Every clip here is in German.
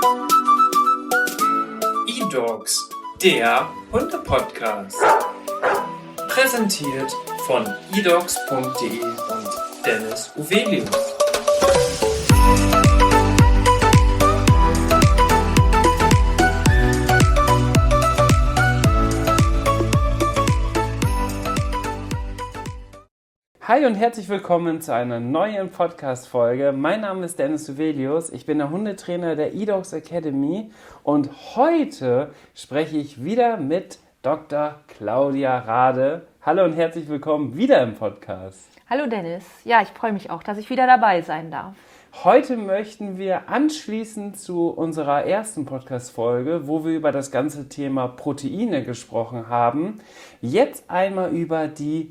eDogs, der Hunde-Podcast. Präsentiert von edogs.de und Dennis Uvelius. Hi und herzlich willkommen zu einer neuen Podcast-Folge. Mein Name ist Dennis Uvelius, ich bin der Hundetrainer der eDogs Academy und heute spreche ich wieder mit Dr. Claudia Rade. Hallo und herzlich willkommen wieder im Podcast. Hallo Dennis, ja, ich freue mich auch, dass ich wieder dabei sein darf. Heute möchten wir anschließend zu unserer ersten Podcast-Folge, wo wir über das ganze Thema Proteine gesprochen haben, jetzt einmal über die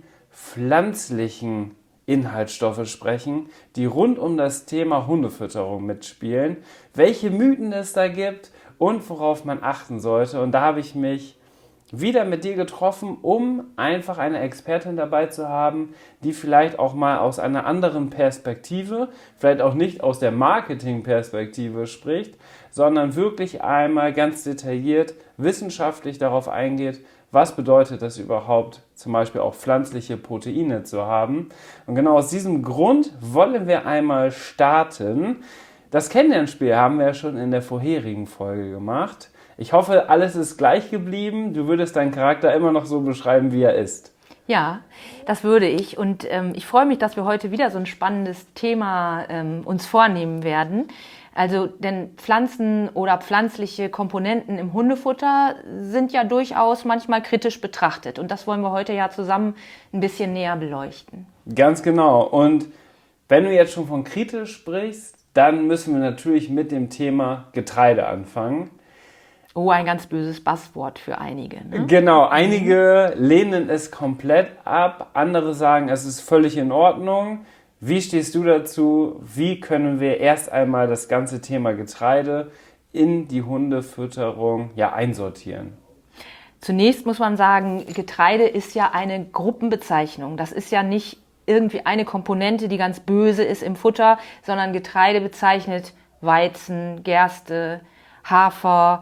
pflanzlichen Inhaltsstoffe sprechen, die rund um das Thema Hundefütterung mitspielen, welche Mythen es da gibt und worauf man achten sollte. Und da habe ich mich wieder mit dir getroffen, um einfach eine Expertin dabei zu haben, die vielleicht auch mal aus einer anderen Perspektive, vielleicht auch nicht aus der Marketing-Perspektive spricht, sondern wirklich einmal ganz detailliert wissenschaftlich darauf eingeht, was bedeutet das überhaupt, zum Beispiel auch pflanzliche Proteine zu haben. Und genau aus diesem Grund wollen wir einmal starten. Das Kennenlernspiel haben wir ja schon in der vorherigen Folge gemacht. Ich hoffe, alles ist gleich geblieben. Du würdest deinen Charakter immer noch so beschreiben, wie er ist. Ja, das würde ich. Und ich freue mich, dass wir heute wieder so ein spannendes Thema uns vornehmen werden. Also, denn Pflanzen oder pflanzliche Komponenten im Hundefutter sind ja durchaus manchmal kritisch betrachtet. Und das wollen wir heute ja zusammen ein bisschen näher beleuchten. Ganz genau. Und wenn du jetzt schon von kritisch sprichst, dann müssen wir natürlich mit dem Thema Getreide anfangen. Oh, ein ganz böses Basswort für einige. Ne? Genau, einige lehnen es komplett ab, andere sagen, es ist völlig in Ordnung. Wie stehst du dazu? Wie können wir erst einmal das ganze Thema Getreide in die Hundefütterung einsortieren? Zunächst muss man sagen, Getreide ist ja eine Gruppenbezeichnung. Das ist ja nicht irgendwie eine Komponente, die ganz böse ist im Futter, sondern Getreide bezeichnet Weizen, Gerste, Hafer,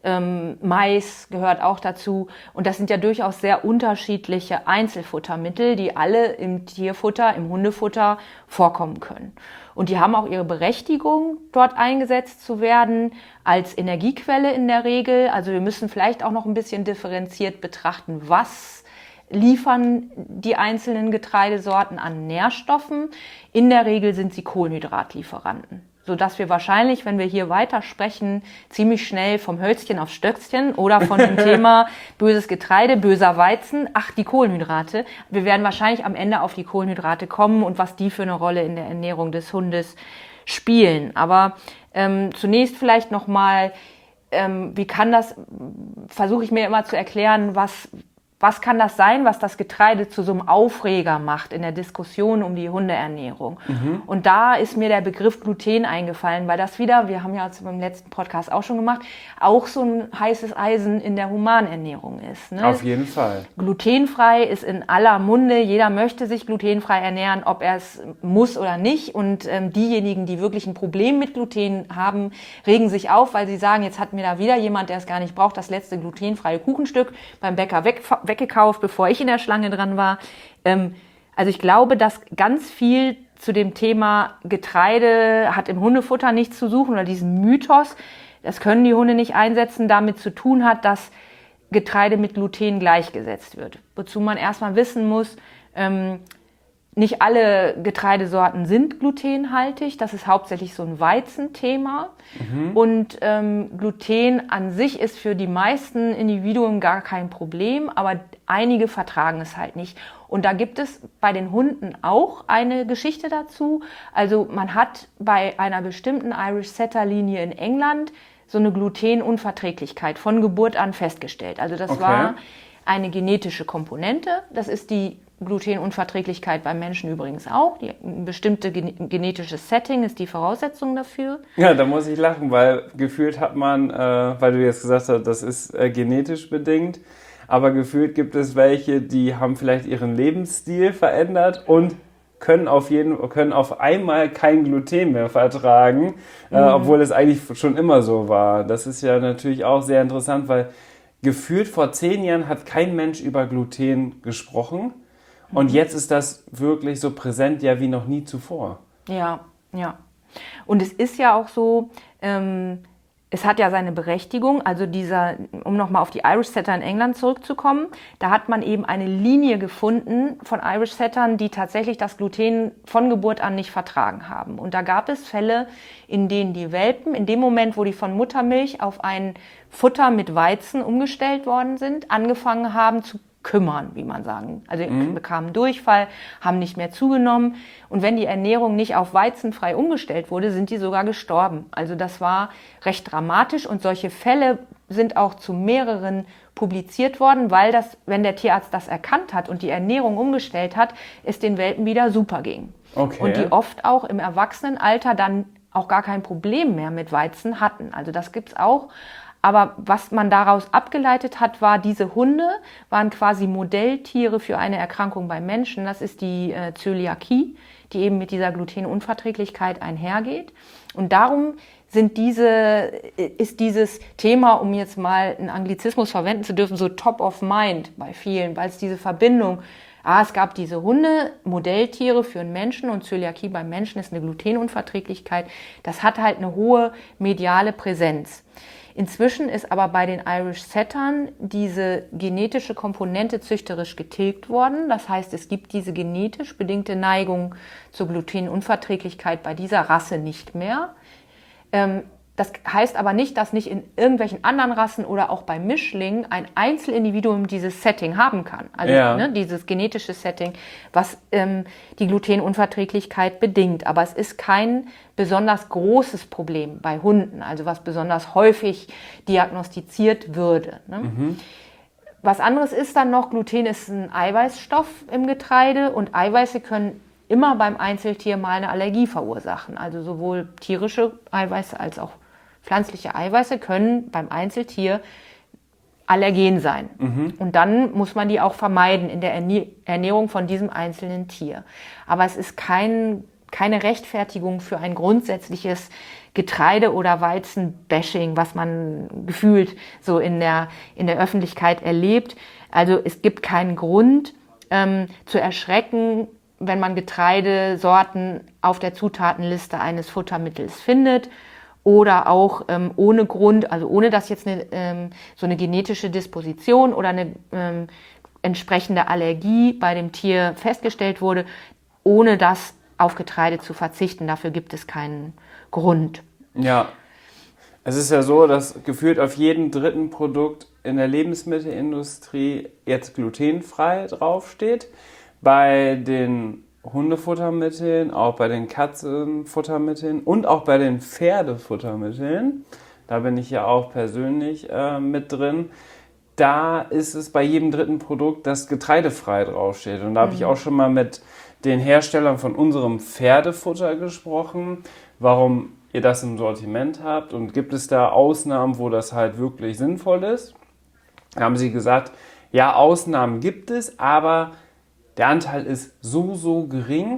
Mais gehört auch dazu. Und das sind ja durchaus sehr unterschiedliche Einzelfuttermittel, die alle im Tierfutter, im Hundefutter vorkommen können. Und die haben auch ihre Berechtigung, dort eingesetzt zu werden, als Energiequelle in der Regel. Also wir müssen vielleicht auch noch ein bisschen differenziert betrachten, was liefern die einzelnen Getreidesorten an Nährstoffen. In der Regel sind sie Kohlenhydratlieferanten, sodass wir wahrscheinlich, wenn wir hier weiter sprechen, ziemlich schnell vom Hölzchen aufs Stöckchen oder von dem Thema böses Getreide, böser Weizen, die Kohlenhydrate. Wir werden wahrscheinlich am Ende auf die Kohlenhydrate kommen und was die für eine Rolle in der Ernährung des Hundes spielen. Aber zunächst vielleicht nochmal, wie kann das, versuche ich mir immer zu erklären, was kann das sein, was das Getreide zu so einem Aufreger macht in der Diskussion um die Hundeernährung? Mhm. Und da ist mir der Begriff Gluten eingefallen, weil das wieder, wir haben ja beim letzten Podcast auch schon gemacht, auch so ein heißes Eisen in der Humanernährung ist. Ne? Auf jeden Fall. Glutenfrei ist in aller Munde, jeder möchte sich glutenfrei ernähren, ob er es muss oder nicht. Und diejenigen, die wirklich ein Problem mit Gluten haben, regen sich auf, weil sie sagen, jetzt hat mir da wieder jemand, der es gar nicht braucht, das letzte glutenfreie Kuchenstück beim Bäcker weggekauft, bevor ich in der Schlange dran war. Also ich glaube, dass ganz viel zu dem Thema Getreide hat im Hundefutter nichts zu suchen oder diesen Mythos, das können die Hunde nicht einsetzen, damit zu tun hat, dass Getreide mit Gluten gleichgesetzt wird. Wozu man erstmal wissen muss, nicht alle Getreidesorten sind glutenhaltig. Das ist hauptsächlich so ein Weizenthema. Mhm. Und Gluten an sich ist für die meisten Individuen gar kein Problem, aber einige vertragen es halt nicht. Und da gibt es bei den Hunden auch eine Geschichte dazu. Also man hat bei einer bestimmten Irish Setter Linie in England so eine Glutenunverträglichkeit von Geburt an festgestellt. Also das war eine genetische Komponente. Das ist die Glutenunverträglichkeit beim Menschen übrigens auch. Ein bestimmtes genetisches Setting ist die Voraussetzung dafür. Ja, da muss ich lachen, weil gefühlt hat man, weil du jetzt gesagt hast, das ist genetisch bedingt, aber gefühlt gibt es welche, die haben vielleicht ihren Lebensstil verändert und können auf einmal kein Gluten mehr vertragen, obwohl es eigentlich schon immer so war. Das ist ja natürlich auch sehr interessant, weil gefühlt vor 10 Jahren hat kein Mensch über Gluten gesprochen und jetzt ist das wirklich so präsent, ja, wie noch nie zuvor. Ja, ja. Und es ist ja auch so, es hat ja seine Berechtigung, also um nochmal auf die Irish Setter in England zurückzukommen, da hat man eben eine Linie gefunden von Irish Settern, die tatsächlich das Gluten von Geburt an nicht vertragen haben. Und da gab es Fälle, in denen die Welpen, in dem Moment, wo die von Muttermilch auf ein Futter mit Weizen umgestellt worden sind, angefangen haben zu kümmern, wie man sagen. Also bekamen Durchfall, haben nicht mehr zugenommen. Und wenn die Ernährung nicht auf weizenfrei umgestellt wurde, sind die sogar gestorben. Also das war recht dramatisch und solche Fälle sind auch zu mehreren publiziert worden, weil wenn der Tierarzt das erkannt hat und die Ernährung umgestellt hat, es den Welpen wieder super ging. Okay. Und die oft auch im Erwachsenenalter dann auch gar kein Problem mehr mit Weizen hatten. Also das gibt's auch. Aber was man daraus abgeleitet hat, diese Hunde waren quasi Modelltiere für eine Erkrankung beim Menschen. Das ist die Zöliakie, die eben mit dieser Glutenunverträglichkeit einhergeht. Und darum ist dieses Thema, um jetzt mal einen Anglizismus verwenden zu dürfen, so top of mind bei vielen, weil es diese Verbindung, es gab diese Hunde, Modelltiere für einen Menschen und Zöliakie beim Menschen ist eine Glutenunverträglichkeit. Das hat halt eine hohe mediale Präsenz. Inzwischen ist aber bei den Irish Settern diese genetische Komponente züchterisch getilgt worden. Das heißt, es gibt diese genetisch bedingte Neigung zur Glutenunverträglichkeit bei dieser Rasse nicht mehr. Das heißt aber nicht, dass nicht in irgendwelchen anderen Rassen oder auch bei Mischlingen ein Einzelindividuum dieses Setting haben kann. Also dieses genetische Setting, was die Glutenunverträglichkeit bedingt. Aber es ist kein besonders großes Problem bei Hunden, also was besonders häufig diagnostiziert würde. Ne? Was anderes ist dann noch, Gluten ist ein Eiweißstoff im Getreide und Eiweiße können immer beim Einzeltier mal eine Allergie verursachen. Also sowohl tierische Eiweiße als auch pflanzliche Eiweiße können beim Einzeltier allergen sein. Und dann muss man die auch vermeiden in der Ernährung von diesem einzelnen Tier. Aber es ist keine Rechtfertigung für ein grundsätzliches Getreide- oder Weizen-Bashing, was man gefühlt so in der Öffentlichkeit erlebt. Also es gibt keinen Grund zu erschrecken, wenn man Getreidesorten auf der Zutatenliste eines Futtermittels findet oder auch ohne Grund, also ohne dass jetzt so eine genetische Disposition oder eine entsprechende Allergie bei dem Tier festgestellt wurde, ohne das auf Getreide zu verzichten. Dafür gibt es keinen Grund. Ja, es ist ja so, dass gefühlt auf jedem 3. Produkt in der Lebensmittelindustrie jetzt glutenfrei draufsteht. Bei den Hundefuttermitteln, auch bei den Katzenfuttermitteln und auch bei den Pferdefuttermitteln, da bin ich ja auch persönlich mit drin, da ist es bei jedem 3. Produkt, das getreidefrei draufsteht. Und da habe ich auch schon mal mit den Herstellern von unserem Pferdefutter gesprochen, warum ihr das im Sortiment habt und gibt es da Ausnahmen, wo das halt wirklich sinnvoll ist. Da haben sie gesagt, ja, Ausnahmen gibt es, aber der Anteil ist so gering,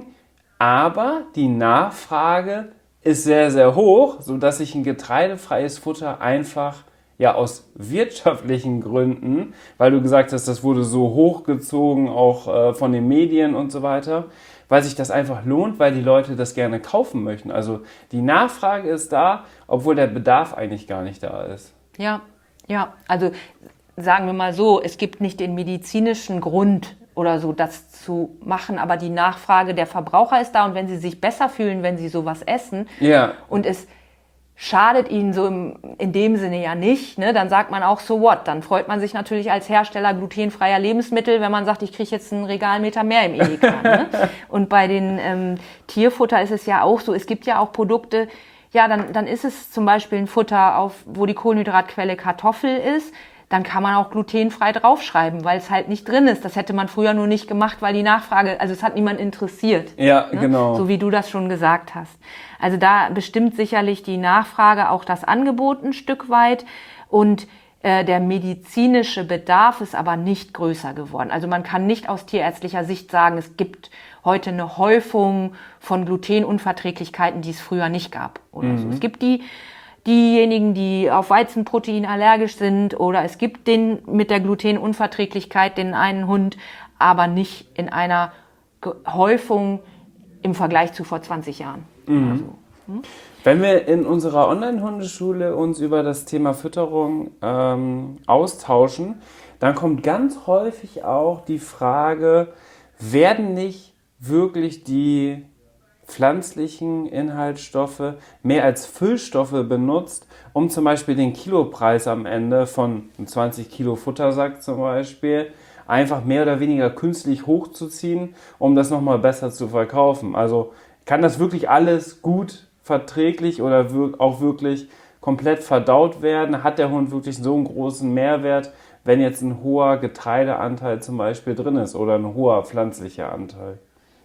aber die Nachfrage ist sehr, sehr hoch, sodass sich ein getreidefreies Futter einfach aus wirtschaftlichen Gründen, weil du gesagt hast, das wurde so hochgezogen, auch von den Medien und so weiter, weil sich das einfach lohnt, weil die Leute das gerne kaufen möchten. Also die Nachfrage ist da, obwohl der Bedarf eigentlich gar nicht da ist. Ja, also sagen wir mal so, es gibt nicht den medizinischen Grund oder so, das zu machen, aber die Nachfrage der Verbraucher ist da und wenn sie sich besser fühlen, wenn sie sowas essen und es schadet ihnen so in dem Sinne ja nicht, ne? Dann sagt man auch so what, dann freut man sich natürlich als Hersteller glutenfreier Lebensmittel, wenn man sagt, ich kriege jetzt einen Regalmeter mehr im Edeka. Ne? Und bei den Tierfutter ist es ja auch so, es gibt ja auch Produkte, dann ist es zum Beispiel ein Futter, wo die Kohlenhydratquelle Kartoffel ist, dann kann man auch glutenfrei draufschreiben, weil es halt nicht drin ist. Das hätte man früher nur nicht gemacht, weil die Nachfrage, also es hat niemand interessiert. Ja, ne? Genau. So wie du das schon gesagt hast. Also da bestimmt sicherlich die Nachfrage auch das Angebot ein Stück weit und der medizinische Bedarf ist aber nicht größer geworden. Also man kann nicht aus tierärztlicher Sicht sagen, es gibt heute eine Häufung von Glutenunverträglichkeiten, die es früher nicht gab oder so. Es gibt diejenigen, die auf Weizenprotein allergisch sind, oder es gibt den mit der Glutenunverträglichkeit, den einen Hund, aber nicht in einer Häufung im Vergleich zu vor 20 Jahren. Also, Wenn wir in unserer Online-Hundeschule uns über das Thema Fütterung austauschen, dann kommt ganz häufig auch die Frage, werden nicht wirklich die pflanzlichen Inhaltsstoffe mehr als Füllstoffe benutzt, um zum Beispiel den Kilopreis am Ende von einem 20 Kilo Futtersack zum Beispiel einfach mehr oder weniger künstlich hochzuziehen, um das nochmal besser zu verkaufen. Also kann das wirklich alles gut verträglich oder auch wirklich komplett verdaut werden? Hat der Hund wirklich so einen großen Mehrwert, wenn jetzt ein hoher Getreideanteil zum Beispiel drin ist oder ein hoher pflanzlicher Anteil?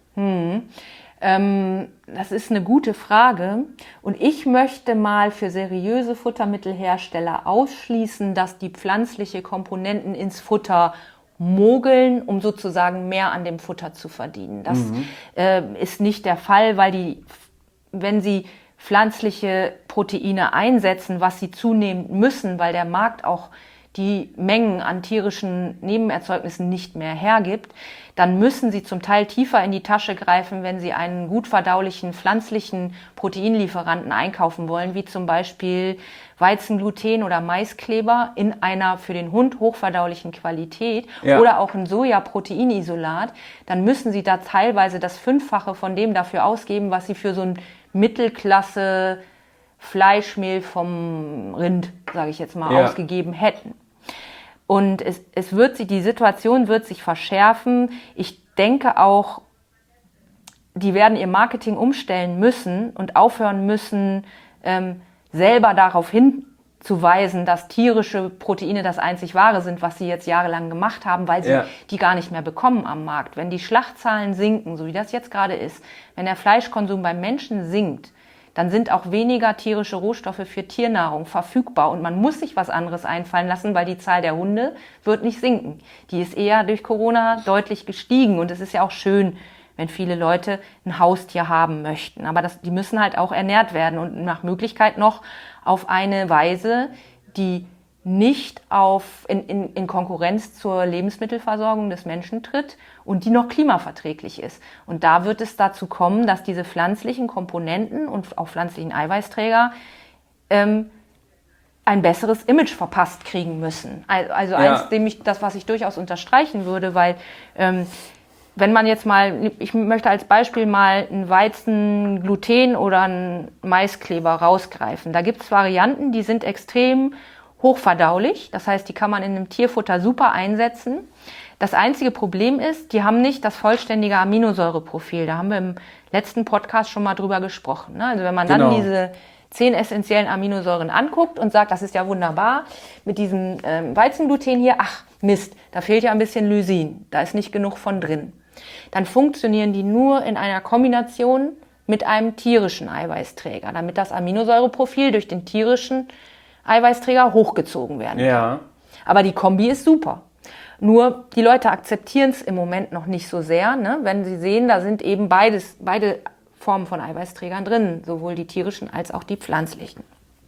Das ist eine gute Frage. Und ich möchte mal für seriöse Futtermittelhersteller ausschließen, dass die pflanzliche Komponenten ins Futter mogeln, um sozusagen mehr an dem Futter zu verdienen. Das ist nicht der Fall, weil wenn sie pflanzliche Proteine einsetzen, was sie zunehmend müssen, weil der Markt auch die Mengen an tierischen Nebenerzeugnissen nicht mehr hergibt, dann müssen sie zum Teil tiefer in die Tasche greifen, wenn sie einen gut verdaulichen pflanzlichen Proteinlieferanten einkaufen wollen, wie zum Beispiel Weizengluten oder Maiskleber in einer für den Hund hochverdaulichen Qualität oder auch ein Sojaproteinisolat. Dann müssen sie da teilweise das Fünffache von dem dafür ausgeben, was sie für so ein Mittelklasse Fleischmehl vom Rind, sage ich jetzt mal, ausgegeben hätten. Und die Situation wird sich verschärfen. Ich denke auch, die werden ihr Marketing umstellen müssen und aufhören müssen, selber darauf hinzuweisen, dass tierische Proteine das einzig Wahre sind, was sie jetzt jahrelang gemacht haben, weil sie die gar nicht mehr bekommen am Markt. Wenn die Schlachtzahlen sinken, so wie das jetzt gerade ist, wenn der Fleischkonsum beim Menschen sinkt, dann sind auch weniger tierische Rohstoffe für Tiernahrung verfügbar und man muss sich was anderes einfallen lassen, weil die Zahl der Hunde wird nicht sinken. Die ist eher durch Corona deutlich gestiegen und es ist ja auch schön, wenn viele Leute ein Haustier haben möchten. Aber die müssen halt auch ernährt werden und nach Möglichkeit noch auf eine Weise, die nicht in Konkurrenz zur Lebensmittelversorgung des Menschen tritt und die noch klimaverträglich ist. Und da wird es dazu kommen, dass diese pflanzlichen Komponenten und auch pflanzlichen Eiweißträger ein besseres Image verpasst kriegen müssen. Also das, was ich durchaus unterstreichen würde, weil wenn man jetzt mal, ich möchte als Beispiel mal einen Weizengluten oder einen Maiskleber rausgreifen. Da gibt es Varianten, die sind extrem hochverdaulich, das heißt, die kann man in einem Tierfutter super einsetzen. Das einzige Problem ist, die haben nicht das vollständige Aminosäureprofil. Da haben wir im letzten Podcast schon mal drüber gesprochen. Ne? Also wenn man dann diese 10 essentiellen Aminosäuren anguckt und sagt, das ist ja wunderbar, mit diesem Weizengluten hier, ach Mist, da fehlt ja ein bisschen Lysin, da ist nicht genug von drin. Dann funktionieren die nur in einer Kombination mit einem tierischen Eiweißträger, damit das Aminosäureprofil durch den tierischen Eiweißträger hochgezogen werden kann. Ja. Aber die Kombi ist super. Nur die Leute akzeptieren es im Moment noch nicht so sehr, ne? Wenn sie sehen, da sind eben beide Formen von Eiweißträgern drin, sowohl die tierischen als auch die pflanzlichen.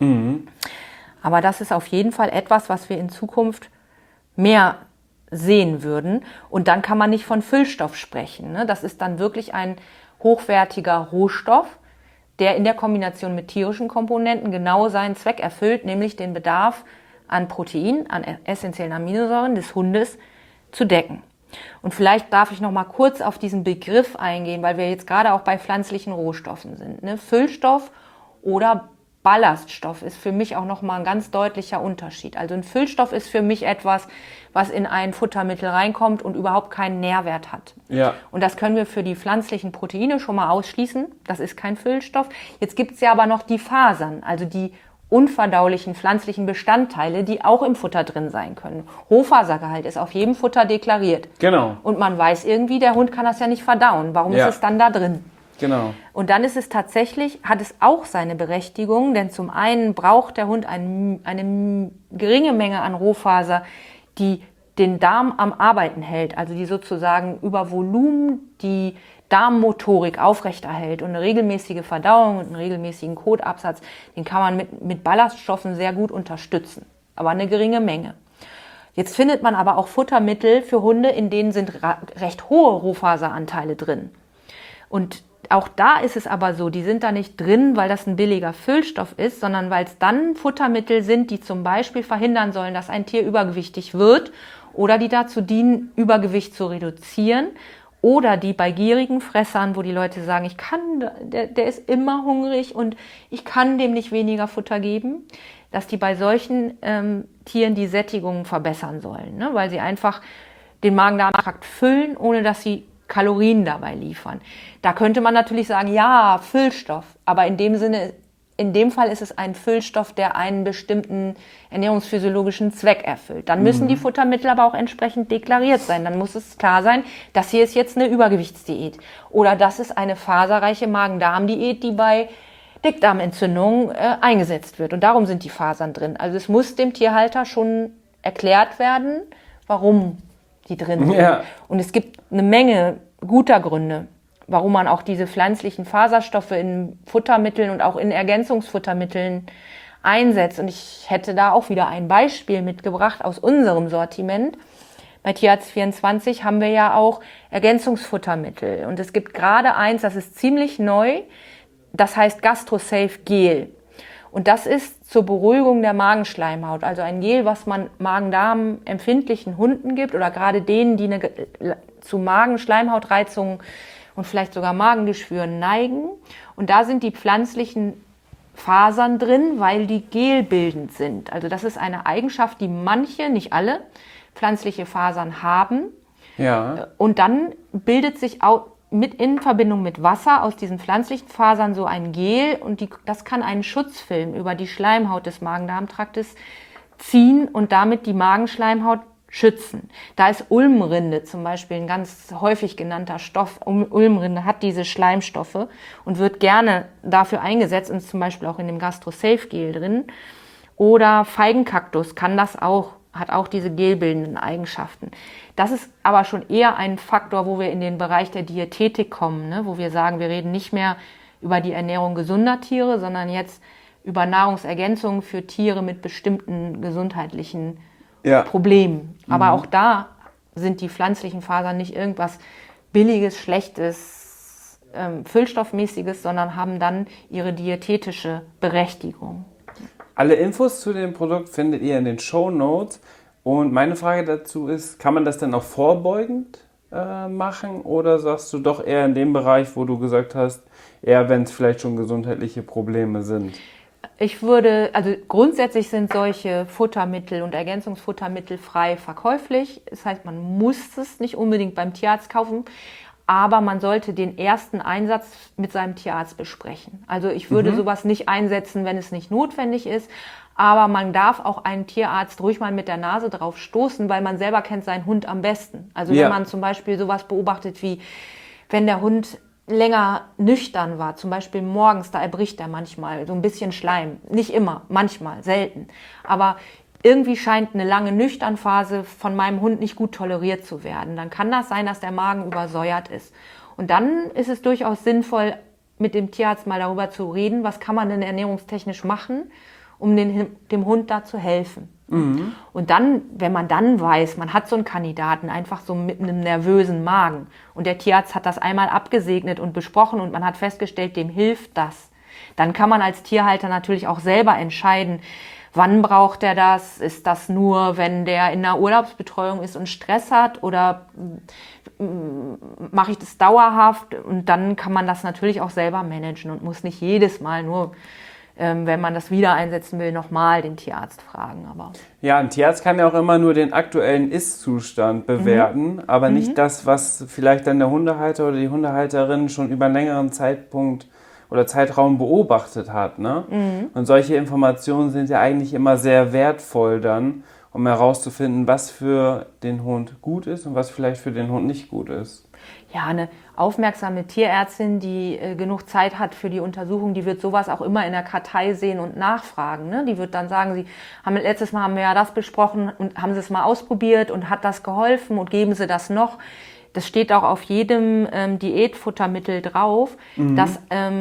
Aber das ist auf jeden Fall etwas, was wir in Zukunft mehr sehen würden. Und dann kann man nicht von Füllstoff sprechen, ne? Das ist dann wirklich ein hochwertiger Rohstoff, der in der Kombination mit tierischen Komponenten genau seinen Zweck erfüllt, nämlich den Bedarf an Protein, an essentiellen Aminosäuren des Hundes zu decken. Und vielleicht darf ich noch mal kurz auf diesen Begriff eingehen, weil wir jetzt gerade auch bei pflanzlichen Rohstoffen sind. Ne? Füllstoff oder Ballaststoff ist für mich auch noch mal ein ganz deutlicher Unterschied. Also ein Füllstoff ist für mich etwas, was in ein Futtermittel reinkommt und überhaupt keinen Nährwert hat. Ja. Und das können wir für die pflanzlichen Proteine schon mal ausschließen. Das ist kein Füllstoff. Jetzt gibt es ja aber noch die Fasern, also die unverdaulichen pflanzlichen Bestandteile, die auch im Futter drin sein können. Hochfasergehalt ist auf jedem Futter deklariert. Genau. Und man weiß irgendwie, der Hund kann das ja nicht verdauen. Warum ist es dann da drin? Genau. Und dann ist es tatsächlich, hat es auch seine Berechtigung, denn zum einen braucht der Hund eine geringe Menge an Rohfaser, die den Darm am Arbeiten hält, also die sozusagen über Volumen die Darmmotorik aufrechterhält und eine regelmäßige Verdauung und einen regelmäßigen Kotabsatz, den kann man mit Ballaststoffen sehr gut unterstützen, aber eine geringe Menge. Jetzt findet man aber auch Futtermittel für Hunde, in denen sind recht hohe Rohfaseranteile drin. Und auch da ist es aber so, die sind da nicht drin, weil das ein billiger Füllstoff ist, sondern weil es dann Futtermittel sind, die zum Beispiel verhindern sollen, dass ein Tier übergewichtig wird oder die dazu dienen, Übergewicht zu reduzieren oder die bei gierigen Fressern, wo die Leute sagen, der ist immer hungrig und ich kann dem nicht weniger Futter geben, dass die bei solchen Tieren die Sättigung verbessern sollen, ne? Weil sie einfach den Magen-Darm-Trakt füllen, ohne dass sie Kalorien dabei liefern. Da könnte man natürlich sagen, ja, Füllstoff, aber in dem Fall ist es ein Füllstoff, der einen bestimmten ernährungsphysiologischen Zweck erfüllt. Dann müssen die Futtermittel aber auch entsprechend deklariert sein. Dann muss es klar sein, das hier ist jetzt eine Übergewichtsdiät oder das ist eine faserreiche Magen-Darm-Diät, die bei Dickdarmentzündung eingesetzt wird. Und darum sind die Fasern drin. Also es muss dem Tierhalter schon erklärt werden, warum die drin sind. Ja. Und es gibt eine Menge guter Gründe, warum man auch diese pflanzlichen Faserstoffe in Futtermitteln und auch in Ergänzungsfuttermitteln einsetzt. Und ich hätte da auch wieder ein Beispiel mitgebracht aus unserem Sortiment. Bei Tierarzt 24 haben wir ja auch Ergänzungsfuttermittel. Und es gibt gerade eins, das ist ziemlich neu, das heißt GastroSafe Gel. Und das ist zur Beruhigung der Magenschleimhaut. Also ein Gel, was man Magen-Darm-empfindlichen Hunden gibt oder gerade denen, die zu Magenschleimhautreizungen und vielleicht sogar Magengeschwüren neigen. Und da sind die pflanzlichen Fasern drin, weil die gelbildend sind. Also das ist eine Eigenschaft, die manche, nicht alle, pflanzliche Fasern haben. Ja. Und dann bildet sich auch in Verbindung mit Wasser aus diesen pflanzlichen Fasern so ein Gel und das kann einen Schutzfilm über die Schleimhaut des Magen-Darm-Traktes ziehen und damit die Magenschleimhaut schützen. Da ist Ulmrinde zum Beispiel ein ganz häufig genannter Stoff. Ulmrinde hat diese Schleimstoffe und wird gerne dafür eingesetzt und ist zum Beispiel auch in dem GastroSafe Gel drin. Oder Feigenkaktus hat auch diese gelbildenden Eigenschaften. Das ist aber schon eher ein Faktor, wo wir in den Bereich der Diätetik kommen, ne? Wo wir sagen, wir reden nicht mehr über die Ernährung gesunder Tiere, sondern jetzt über Nahrungsergänzungen für Tiere mit bestimmten gesundheitlichen Problemen. Aber auch da sind die pflanzlichen Fasern nicht irgendwas Billiges, Schlechtes, Füllstoffmäßiges, sondern haben dann ihre diätetische Berechtigung. Alle Infos zu dem Produkt findet ihr in den Shownotes. Und meine Frage dazu ist, kann man das denn auch vorbeugend machen oder sagst du doch eher in dem Bereich, wo du gesagt hast, eher wenn es vielleicht schon gesundheitliche Probleme sind? Also grundsätzlich sind solche Futtermittel und Ergänzungsfuttermittel frei verkäuflich. Das heißt, man muss es nicht unbedingt beim Tierarzt kaufen, aber man sollte den ersten Einsatz mit seinem Tierarzt besprechen. Also ich würde sowas nicht einsetzen, wenn es nicht notwendig ist. Aber man darf auch einen Tierarzt ruhig mal mit der Nase drauf stoßen, weil man selber kennt seinen Hund am besten. Also wenn man zum Beispiel sowas beobachtet wie, wenn der Hund länger nüchtern war, zum Beispiel morgens, da erbricht er manchmal so ein bisschen Schleim. Nicht immer, manchmal, selten. Aber irgendwie scheint eine lange Nüchternphase von meinem Hund nicht gut toleriert zu werden. Dann kann das sein, dass der Magen übersäuert ist. Und dann ist es durchaus sinnvoll, mit dem Tierarzt mal darüber zu reden, was kann man denn ernährungstechnisch machen, um dem Hund da zu helfen. Und dann, wenn man dann weiß, man hat so einen Kandidaten einfach so mit einem nervösen Magen und der Tierarzt hat das einmal abgesegnet und besprochen und man hat festgestellt, dem hilft das, dann kann man als Tierhalter natürlich auch selber entscheiden, wann braucht er das? Ist das nur, wenn der in einer Urlaubsbetreuung ist und Stress hat oder mache ich das dauerhaft? Und dann kann man das natürlich auch selber managen und muss nicht jedes Mal nur wenn man das wieder einsetzen will, nochmal den Tierarzt fragen. Aber ja, ein Tierarzt kann ja auch immer nur den aktuellen Ist-Zustand bewerten, aber nicht das, was vielleicht dann der Hundehalter oder die Hundehalterin schon über einen längeren Zeitpunkt oder Zeitraum beobachtet hat. Ne? Und solche Informationen sind ja eigentlich immer sehr wertvoll dann, um herauszufinden, was für den Hund gut ist und was vielleicht für den Hund nicht gut ist. Ja, eine aufmerksame Tierärztin, die genug Zeit hat für die Untersuchung, die wird sowas auch immer in der Kartei sehen und nachfragen. Ne? Die wird dann sagen, letztes Mal haben wir ja das besprochen und haben Sie es mal ausprobiert und hat das geholfen und geben Sie das noch. das steht auch auf jedem Diätfuttermittel drauf, dass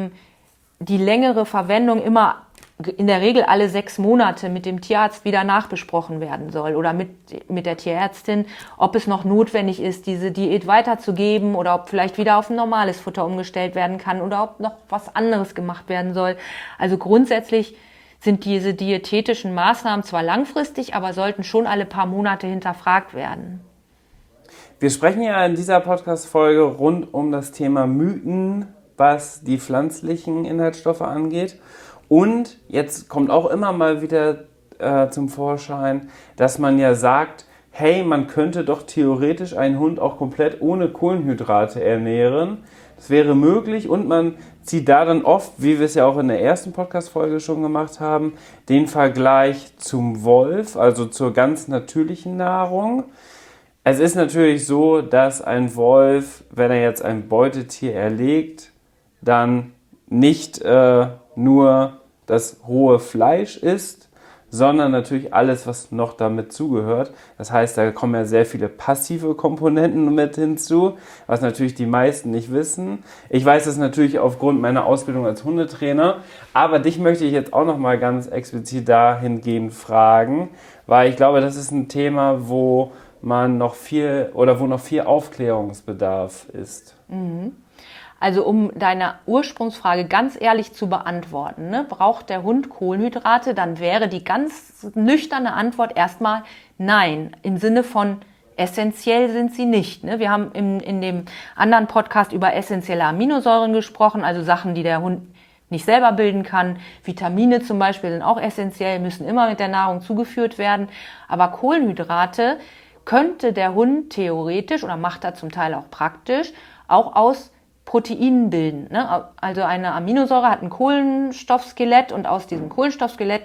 die längere Verwendung immer in der Regel alle 6 Monate mit dem Tierarzt wieder nachbesprochen werden soll oder mit der Tierärztin, ob es noch notwendig ist, diese Diät weiterzugeben oder ob vielleicht wieder auf ein normales Futter umgestellt werden kann oder ob noch was anderes gemacht werden soll. Also grundsätzlich sind diese diätetischen Maßnahmen zwar langfristig, aber sollten schon alle paar Monate hinterfragt werden. Wir sprechen ja in dieser Podcast-Folge rund um das Thema Mythen, was die pflanzlichen Inhaltsstoffe angeht. Und jetzt kommt auch immer mal wieder zum Vorschein, dass man ja sagt, hey, man könnte doch theoretisch einen Hund auch komplett ohne Kohlenhydrate ernähren. Das wäre möglich und man zieht da dann oft, wie wir es ja auch in der ersten Podcast-Folge schon gemacht haben, den Vergleich zum Wolf, also zur ganz natürlichen Nahrung. Es ist natürlich so, dass ein Wolf, wenn er jetzt ein Beutetier erlegt, dann nicht nur das rohe Fleisch isst, sondern natürlich alles, was noch damit zugehört. Das heißt, da kommen ja sehr viele passive Komponenten mit hinzu, was natürlich die meisten nicht wissen. Ich weiß das natürlich aufgrund meiner Ausbildung als Hundetrainer, aber dich möchte ich jetzt auch noch mal ganz explizit dahingehend fragen, weil ich glaube, das ist ein Thema, wo noch viel Aufklärungsbedarf ist. Also um deine Ursprungsfrage ganz ehrlich zu beantworten, ne, braucht der Hund Kohlenhydrate, dann wäre die ganz nüchterne Antwort erstmal nein, im Sinne von essentiell sind sie nicht. Ne? Wir haben in dem anderen Podcast über essentielle Aminosäuren gesprochen, also Sachen, die der Hund nicht selber bilden kann. Vitamine zum Beispiel sind auch essentiell, müssen immer mit der Nahrung zugeführt werden. Aber Kohlenhydrate könnte der Hund theoretisch oder macht er zum Teil auch praktisch auch aus Proteinen bilden. Ne? Also eine Aminosäure hat ein Kohlenstoffskelett und aus diesem Kohlenstoffskelett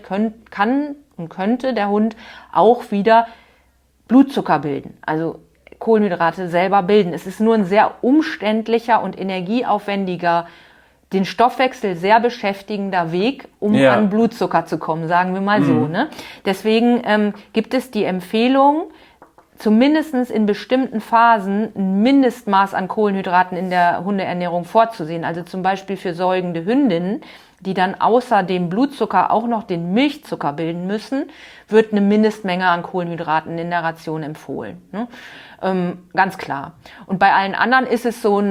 könnte der Hund auch wieder Blutzucker bilden, also Kohlenhydrate selber bilden. Es ist nur ein sehr umständlicher und energieaufwendiger, den Stoffwechsel sehr beschäftigender Weg, um an Blutzucker zu kommen, sagen wir mal so. Ne? Deswegen gibt es die Empfehlung, zumindest in bestimmten Phasen ein Mindestmaß an Kohlenhydraten in der Hundeernährung vorzusehen. Also zum Beispiel für säugende Hündinnen, die dann außer dem Blutzucker auch noch den Milchzucker bilden müssen, wird eine Mindestmenge an Kohlenhydraten in der Ration empfohlen. Ne? Ganz klar. Und bei allen anderen ist es so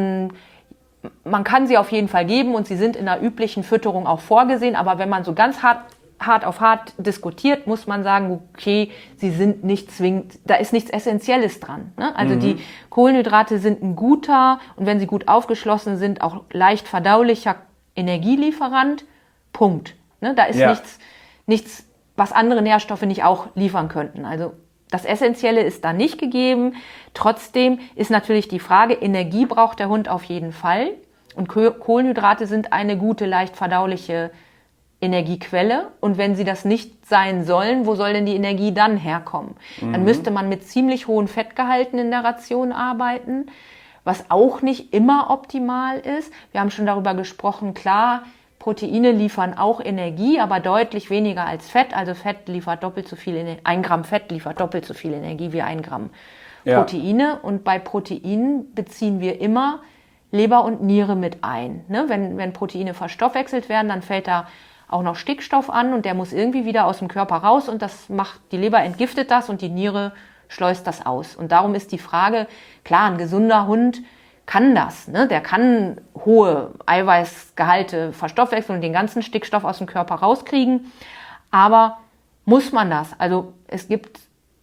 man kann sie auf jeden Fall geben und sie sind in der üblichen Fütterung auch vorgesehen, aber wenn man so ganz hart auf hart diskutiert, muss man sagen, okay, sie sind nicht zwingend, da ist nichts Essentielles dran. Ne? Also die Kohlenhydrate sind ein guter und wenn sie gut aufgeschlossen sind, auch leicht verdaulicher Energielieferant. Punkt. Ne? Da ist nichts, was andere Nährstoffe nicht auch liefern könnten. Also das Essentielle ist da nicht gegeben. Trotzdem ist natürlich die Frage, Energie braucht der Hund auf jeden Fall. Und Kohlenhydrate sind eine gute, leicht verdauliche Energiequelle. Und wenn sie das nicht sein sollen, wo soll denn die Energie dann herkommen? Dann müsste man mit ziemlich hohen Fettgehalten in der Ration arbeiten, was auch nicht immer optimal ist. Wir haben schon darüber gesprochen, klar, Proteine liefern auch Energie, aber deutlich weniger als Fett. Also Fett liefert doppelt so viel Energie. 1 Gramm Fett liefert doppelt so viel Energie wie 1 Gramm Proteine. Und bei Proteinen beziehen wir immer Leber und Niere mit ein. Ne? Wenn Proteine verstoffwechselt werden, dann fällt da auch noch Stickstoff an und der muss irgendwie wieder aus dem Körper raus und die Leber entgiftet das und die Niere schleust das aus. Und darum ist die Frage, klar, ein gesunder Hund kann das. Ne? Der kann hohe Eiweißgehalte verstoffwechseln und den ganzen Stickstoff aus dem Körper rauskriegen. Aber muss man das? Also es gibt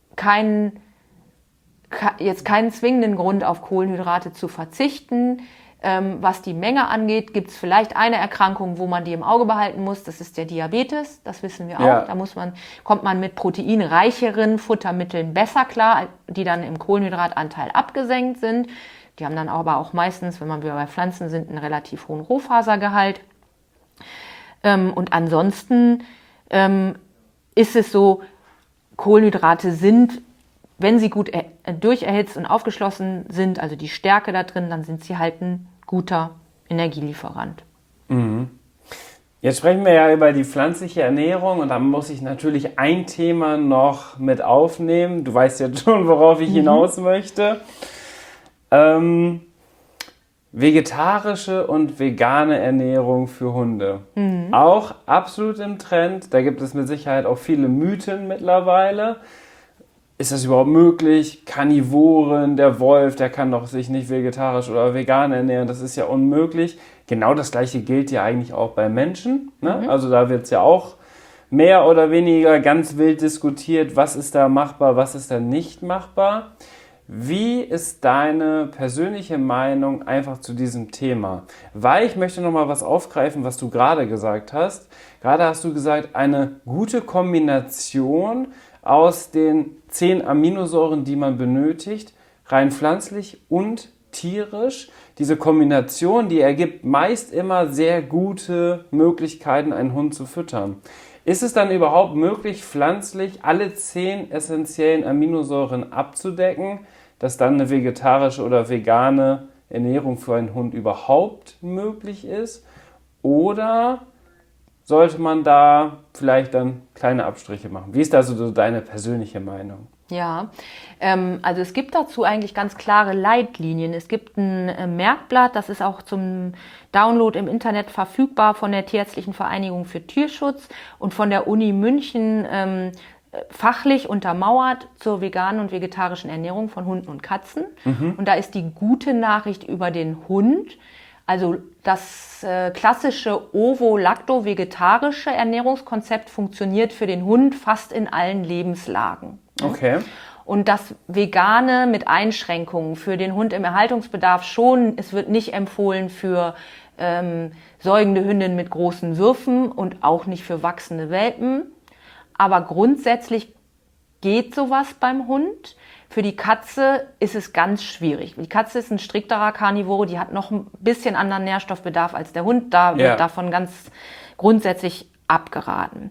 jetzt keinen zwingenden Grund, auf Kohlenhydrate zu verzichten. Was die Menge angeht, gibt es vielleicht eine Erkrankung, wo man die im Auge behalten muss. Das ist der Diabetes, das wissen wir auch. Ja. Da kommt man mit proteinreicheren Futtermitteln besser klar, die dann im Kohlenhydratanteil abgesenkt sind. Die haben dann aber auch meistens, wenn wir bei Pflanzen sind, einen relativ hohen Rohfasergehalt. Und ansonsten ist es so, Kohlenhydrate sind, wenn sie gut durcherhitzt und aufgeschlossen sind, also die Stärke da drin, dann sind sie halt ein guter Energielieferant. Mhm. Jetzt sprechen wir ja über die pflanzliche Ernährung und da muss ich natürlich ein Thema noch mit aufnehmen. Du weißt jetzt schon, worauf ich hinaus möchte. Vegetarische und vegane Ernährung für Hunde. Auch absolut im Trend. Da gibt es mit Sicherheit auch viele Mythen mittlerweile. Ist das überhaupt möglich? Karnivoren, der Wolf, der kann doch sich nicht vegetarisch oder vegan ernähren. Das ist ja unmöglich. Genau das Gleiche gilt ja eigentlich auch bei Menschen. Ne? Also da wird es ja auch mehr oder weniger ganz wild diskutiert, was ist da machbar, was ist da nicht machbar. Wie ist deine persönliche Meinung einfach zu diesem Thema? Weil ich möchte nochmal was aufgreifen, was du gerade gesagt hast. Gerade hast du gesagt, eine gute Kombination aus den 10 Aminosäuren, die man benötigt, rein pflanzlich und tierisch. Diese Kombination, die ergibt meist immer sehr gute Möglichkeiten, einen Hund zu füttern. Ist es dann überhaupt möglich, pflanzlich alle 10 essentiellen Aminosäuren abzudecken, dass dann eine vegetarische oder vegane Ernährung für einen Hund überhaupt möglich ist? Oder sollte man da vielleicht dann kleine Abstriche machen? Wie ist da so deine persönliche Meinung? Ja, also es gibt dazu eigentlich ganz klare Leitlinien. Es gibt ein Merkblatt, das ist auch zum Download im Internet verfügbar von der Tierärztlichen Vereinigung für Tierschutz und von der Uni München fachlich untermauert zur veganen und vegetarischen Ernährung von Hunden und Katzen. Und da ist die gute Nachricht über den Hund. Also das klassische ovo-lacto-vegetarische Ernährungskonzept funktioniert für den Hund fast in allen Lebenslagen. Okay. Und das Vegane mit Einschränkungen für den Hund im Erhaltungsbedarf schon. Es wird nicht empfohlen für säugende Hündinnen mit großen Würfen und auch nicht für wachsende Welpen. Aber grundsätzlich geht sowas beim Hund. Für die Katze ist es ganz schwierig. Die Katze ist ein strikterer Karnivore, die hat noch ein bisschen anderen Nährstoffbedarf als der Hund. Da wird davon ganz grundsätzlich abgeraten.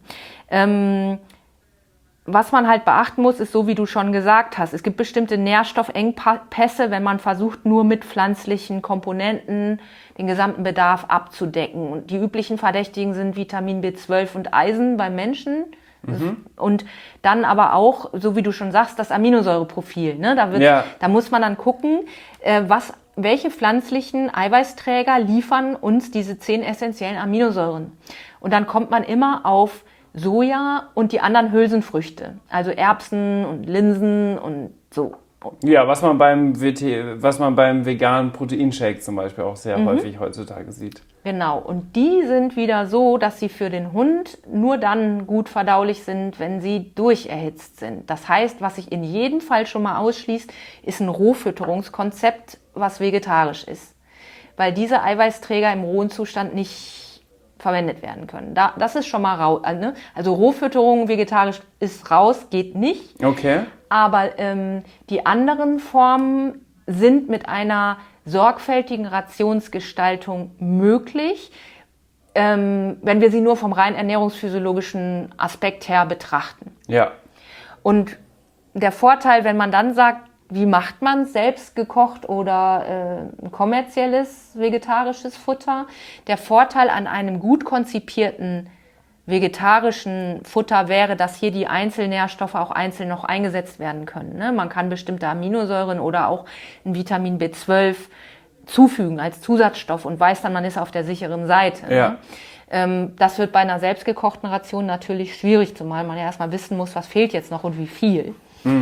Was man halt beachten muss, ist so, wie du schon gesagt hast, es gibt bestimmte Nährstoffengpässe, wenn man versucht, nur mit pflanzlichen Komponenten den gesamten Bedarf abzudecken. Und die üblichen Verdächtigen sind Vitamin B12 und Eisen beim Menschen. Und dann aber auch, so wie du schon sagst, das Aminosäureprofil. Ne? Da muss man dann gucken, welche pflanzlichen Eiweißträger liefern uns diese 10 essentiellen Aminosäuren. Und dann kommt man immer auf Soja und die anderen Hülsenfrüchte, also Erbsen und Linsen und so. Ja, was man beim veganen Proteinshake zum Beispiel auch sehr häufig heutzutage sieht. Genau, und die sind wieder so, dass sie für den Hund nur dann gut verdaulich sind, wenn sie durcherhitzt sind. Das heißt, was sich in jedem Fall schon mal ausschließt, ist ein Rohfütterungskonzept, was vegetarisch ist. Weil diese Eiweißträger im rohen Zustand nicht verwendet werden können. Das ist schon mal raus. Also Rohfütterung vegetarisch ist raus, geht nicht. Okay. Aber die anderen Formen sind mit einer sorgfältigen Rationsgestaltung möglich, wenn wir sie nur vom rein ernährungsphysiologischen Aspekt her betrachten. Ja. Und der Vorteil, wenn man dann sagt, wie macht man selbst gekocht oder ein kommerzielles vegetarisches Futter? Der Vorteil an einem gut konzipierten vegetarischen Futter wäre, dass hier die Einzelnährstoffe auch einzeln noch eingesetzt werden können. Ne? Man kann bestimmte Aminosäuren oder auch ein Vitamin B12 zufügen als Zusatzstoff und weiß dann, man ist auf der sicheren Seite. Ja. Ne? Das wird bei einer selbstgekochten Ration natürlich schwierig, zumal man ja erstmal wissen muss, was fehlt jetzt noch und wie viel.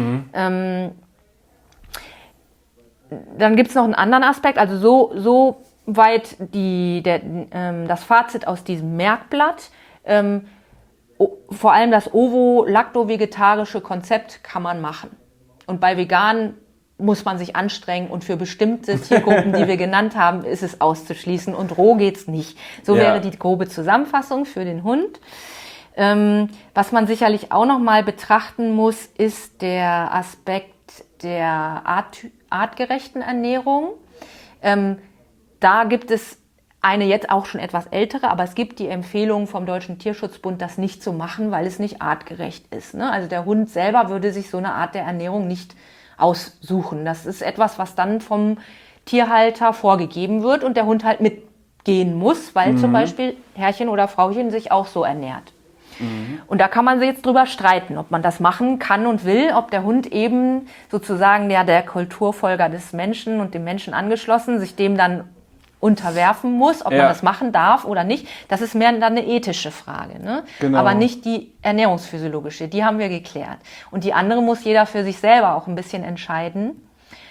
Dann gibt es noch einen anderen Aspekt, also so weit das Fazit aus diesem Merkblatt. Vor allem das ovo-lacto-vegetarische Konzept kann man machen. Und bei vegan muss man sich anstrengen und für bestimmte Tiergruppen, die wir genannt haben, ist es auszuschließen und roh geht's nicht. So wäre die grobe Zusammenfassung für den Hund. Was man sicherlich auch noch mal betrachten muss, ist der Aspekt der artgerechten Ernährung. Da gibt es eine jetzt auch schon etwas ältere, aber es gibt die Empfehlung vom Deutschen Tierschutzbund, das nicht zu machen, weil es nicht artgerecht ist. Ne? Also der Hund selber würde sich so eine Art der Ernährung nicht aussuchen. Das ist etwas, was dann vom Tierhalter vorgegeben wird und der Hund halt mitgehen muss, weil zum Beispiel Herrchen oder Frauchen sich auch so ernährt. Und da kann man sich jetzt drüber streiten, ob man das machen kann und will, ob der Hund eben sozusagen der Kulturfolger des Menschen und dem Menschen angeschlossen sich dem dann unterwerfen muss, ob man das machen darf oder nicht. Das ist mehr dann eine ethische Frage, ne? Genau. Aber nicht die ernährungsphysiologische, die haben wir geklärt. Und die andere muss jeder für sich selber auch ein bisschen entscheiden.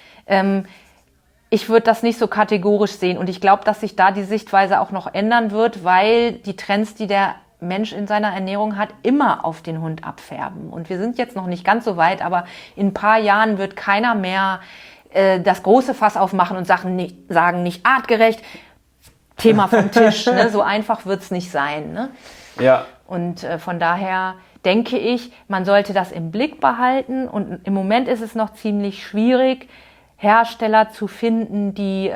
Ich würde das nicht so kategorisch sehen und ich glaube, dass sich da die Sichtweise auch noch ändern wird, weil die Trends, die der Mensch in seiner Ernährung hat, immer auf den Hund abfärben. Und wir sind jetzt noch nicht ganz so weit, aber in ein paar Jahren wird keiner mehr das große Fass aufmachen und sagen nicht artgerecht, Thema vom Tisch. Ne? So einfach wird's nicht sein. Ne? Ja. Und von daher denke ich, man sollte das im Blick behalten. Und im Moment ist es noch ziemlich schwierig, Hersteller zu finden, die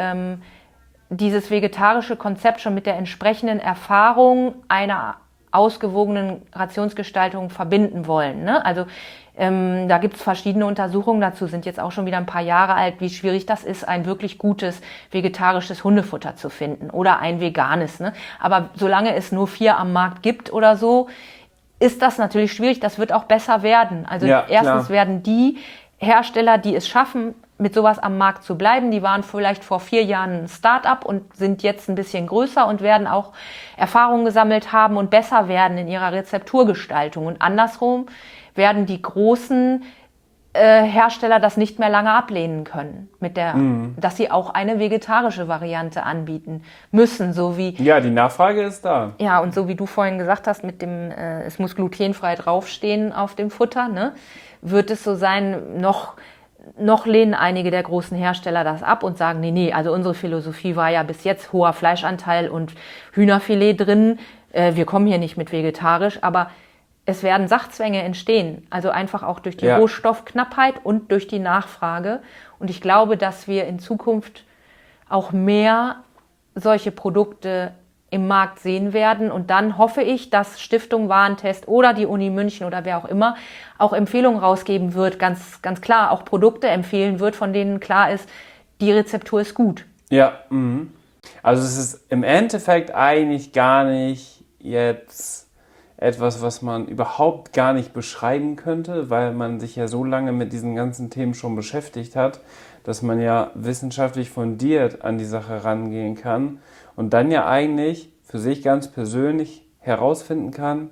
dieses vegetarische Konzept schon mit der entsprechenden Erfahrung einer ausgewogenen Rationsgestaltung verbinden wollen. Ne? Also da gibt es verschiedene Untersuchungen dazu, sind jetzt auch schon wieder ein paar Jahre alt, wie schwierig das ist, ein wirklich gutes vegetarisches Hundefutter zu finden oder ein veganes. Ne? Aber solange es nur 4 am Markt gibt oder so, ist das natürlich schwierig. Das wird auch besser werden. Also erstens werden die Hersteller, die es schaffen, mit sowas am Markt zu bleiben, die waren vielleicht vor 4 Jahren ein Start-up und sind jetzt ein bisschen größer und werden auch Erfahrungen gesammelt haben und besser werden in ihrer Rezepturgestaltung. Und andersrum werden die großen Hersteller das nicht mehr lange ablehnen können, mit der, dass sie auch eine vegetarische Variante anbieten müssen, so wie... Ja, die Nachfrage ist da. Ja, und so wie du vorhin gesagt hast, mit dem, es muss glutenfrei draufstehen auf dem Futter, ne, wird es so sein, noch lehnen einige der großen Hersteller das ab und sagen, nee, also unsere Philosophie war ja bis jetzt hoher Fleischanteil und Hühnerfilet drin, wir kommen hier nicht mit vegetarisch, aber es werden Sachzwänge entstehen, also einfach auch durch die Rohstoffknappheit und durch die Nachfrage. Und ich glaube, dass wir in Zukunft auch mehr solche Produkte im Markt sehen werden. Und dann hoffe ich, dass Stiftung Warentest oder die Uni München oder wer auch immer auch Empfehlungen rausgeben wird, ganz klar auch Produkte empfehlen wird, von denen klar ist, die Rezeptur ist gut. Ja, also es ist im Endeffekt eigentlich gar nicht jetzt etwas, was man überhaupt gar nicht beschreiben könnte, weil man sich ja so lange mit diesen ganzen Themen schon beschäftigt hat, dass man ja wissenschaftlich fundiert an die Sache rangehen kann und dann ja eigentlich für sich ganz persönlich herausfinden kann,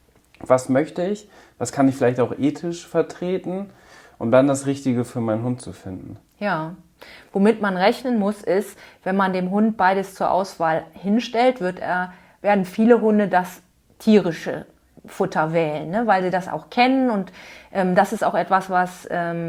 was möchte ich, was kann ich vielleicht auch ethisch vertreten, um dann das Richtige für meinen Hund zu finden. Ja, womit man rechnen muss, ist, wenn man dem Hund beides zur Auswahl hinstellt, werden viele Hunde das tierische Futter wählen, ne? Weil sie das auch kennen und das ist auch etwas, was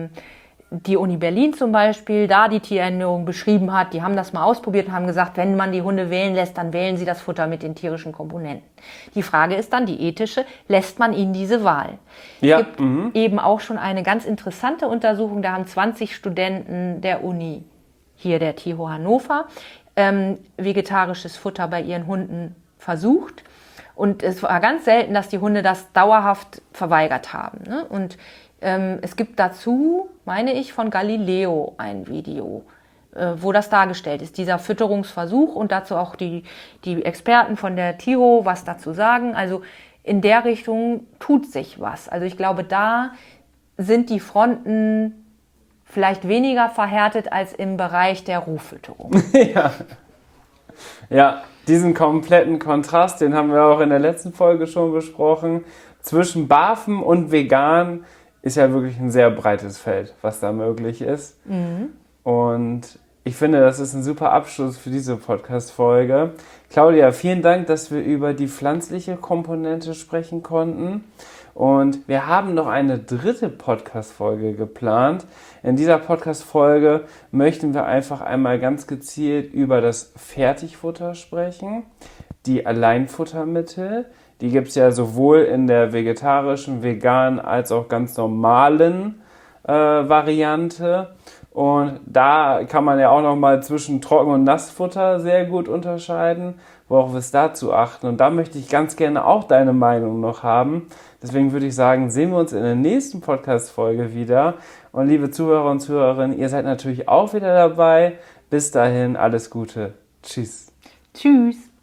die Uni Berlin zum Beispiel, da die Tierernährung beschrieben hat, die haben das mal ausprobiert und haben gesagt, wenn man die Hunde wählen lässt, dann wählen sie das Futter mit den tierischen Komponenten. Die Frage ist dann, die ethische, lässt man ihnen diese Wahl? Ja. Es gibt eben auch schon eine ganz interessante Untersuchung, da haben 20 Studenten der Uni, hier der TIHO Hannover, vegetarisches Futter bei ihren Hunden versucht. Und es war ganz selten, dass die Hunde das dauerhaft verweigert haben. Ne? Und es gibt dazu, meine ich, von Galileo ein Video, wo das dargestellt ist, dieser Fütterungsversuch und dazu auch die Experten von der TIHO was dazu sagen. Also in der Richtung tut sich was. Also ich glaube, da sind die Fronten vielleicht weniger verhärtet als im Bereich der Rohfütterung. Ja, diesen kompletten Kontrast, den haben wir auch in der letzten Folge schon besprochen. Zwischen Barfen und Vegan ist ja wirklich ein sehr breites Feld, was da möglich ist. Und ich finde, das ist ein super Abschluss für diese Podcast-Folge. Claudia, vielen Dank, dass wir über die pflanzliche Komponente sprechen konnten. Und wir haben noch eine dritte Podcast-Folge geplant. In dieser Podcast-Folge möchten wir einfach einmal ganz gezielt über das Fertigfutter sprechen, die Alleinfuttermittel. Die gibt es ja sowohl in der vegetarischen, veganen als auch ganz normalen Variante. Und da kann man ja auch nochmal zwischen Trocken- und Nassfutter sehr gut unterscheiden, worauf es da zu achten. Und da möchte ich ganz gerne auch deine Meinung noch haben. Deswegen würde ich sagen, sehen wir uns in der nächsten Podcast-Folge wieder. Und liebe Zuhörer und Zuhörerinnen, ihr seid natürlich auch wieder dabei. Bis dahin, alles Gute. Tschüss. Tschüss.